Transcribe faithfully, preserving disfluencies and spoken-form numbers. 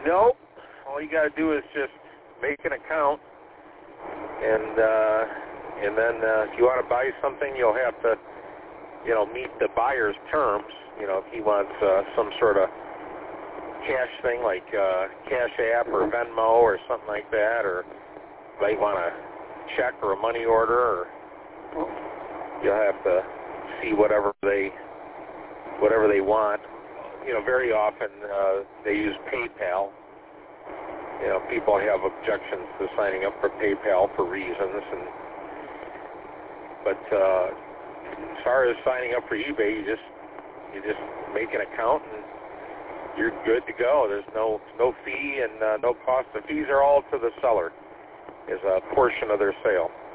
Nope. All you got to do is just make an account, and uh, and then uh, if you want to buy something, you'll have to, you know, meet the buyer's terms. You know, if he wants uh, some sort of cash thing like uh, Cash App or Venmo or something like that, or might want a check or a money order, or you'll have to see whatever they whatever they want. You know, very often uh, they use PayPal. You know, people have objections to signing up for PayPal for reasons, and but uh, as far as signing up for eBay, you just you just make an account and you're good to go. There's no no fee and uh, no cost. The fees are all to the seller as a portion of their sale.